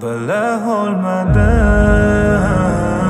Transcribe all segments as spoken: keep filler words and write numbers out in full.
bila olmadim.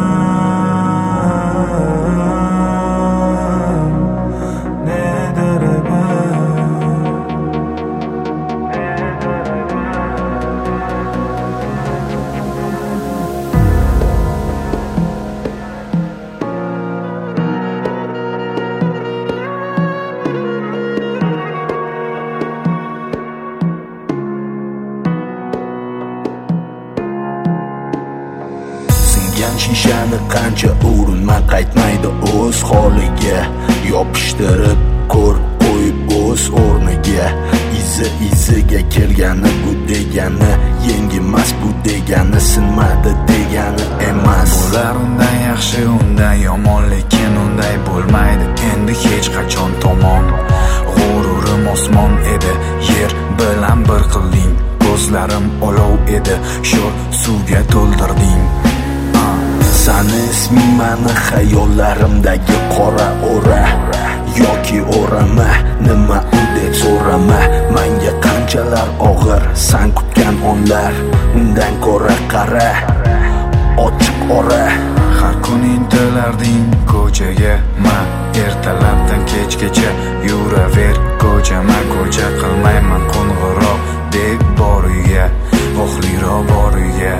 Shishani qancha urinma qaytmaydi o'z holiga, yopishtirib ko'r qo'yib o'z o'rniga. Izi iziga kelgani bu degani yengimas, bu degani sinmadi degani emas. Bo'lar undan yaxshi, undan yomon, lekin unday bo'lmaydi endi hech qachon tomon. G'ururim osmon edi, yer bilan bir qilding. Ko'zlarim olov edi, sho'r suvga to'ldirding. Sani isming mani xayollarimdagi qora o'ra, yoki o'rama, nima u deb so'rama. Menga qanchalar og'ir san kutgan onlar, undan ko'ra qara ochiq ora. Har kun intilarding ko'chaga, ma ertalabdan kechgacha yuraver ko'chama. Ko'cha qilmayman qo'ng'iroq deb bor uyga, vohliroq bor uyga.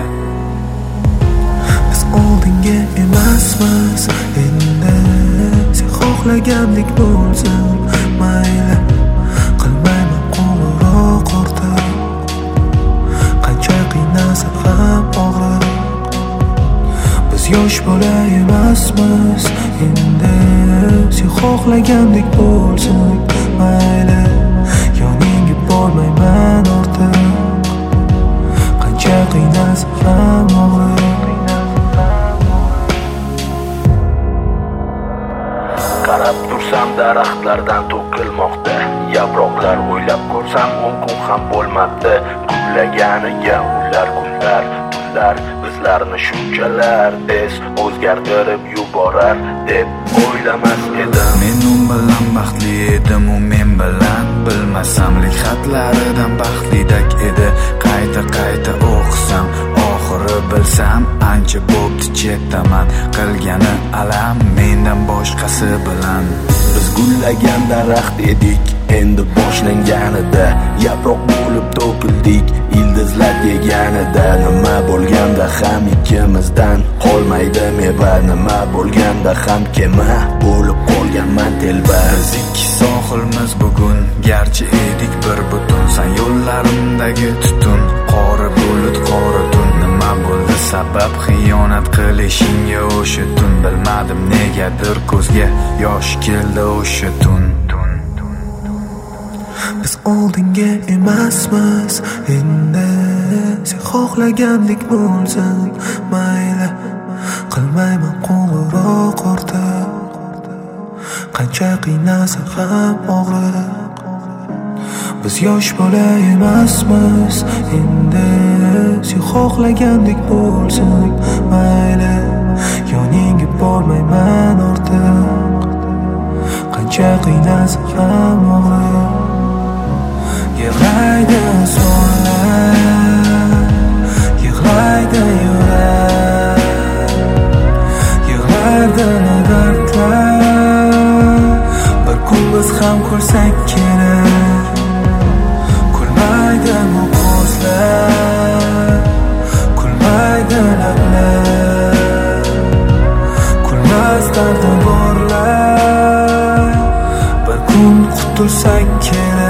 Oldinga emasmiz endi, sen xohlagandek bo'lsin mayli. Qilmayman qo'ng'iroq ortiq, qancha qiynasa ham og'riq. Biz yosh bola emasmiz endi, sen xohlagandek bo'lsin mayli. Yoningga bormayman ortiq, qancha qiynasa ham og'riq. Qarab tursam daraxtlardan to'kilmoqda yaproqlar, o'ylab ko'rsam o'n kun ham bo'lmabdi gullaganiga. Ular kunlar tunlar bizlarni shunchalar tez o'zgartirib yuborar deb o'ylamas edim. Men u bilan baxtli edim, u men bilan bilmasamlik xatlaridan baxtlidak edi. Qayta qayta o'qisam oxiri bilsam ancha bo'pti chetaman. Qilgani alam mendan boshqasi bilan. Biz gullagan daraxt edik, endi boshlanganida yaproq bo'lib to'kildik ildizlar deganida. Nima bo'lganda ham ikkimizdan qolmaydi meva, nima bo'lganda ham kema bo'lib qolganman telba. Biz ikki sohilmiz bugun, garchi edik bir butun. San yo'llarimdagi tutun, qora bulut qora tun. Nima bo'ldi sabab xiyonat qilishingga o'sha tun? Bilmadim negadir ko'zga yosh keldi o'sha tun. Biz oldinga emasmiz endi, sen xohlagandek bo'lsin mayli. Qilmayman qo'ng'iroq ortiq, qancha qiynasa ham og'riq. Biz yosh bola emasmiz endi, sen xohlagandek bo'lsin mayli. Yoningga bormayman ortiq, qancha qiynasa ham og'riq. Yig'laydi so'nlar, yig'laydi yurak, yig'laydi dardlar. Bir kun biz ham ko'rsak kerak. Kulmaydi bu ko'zlar, kulmaydi lablar, kulmas dardi borlar. Bir kun qutulsak kerak.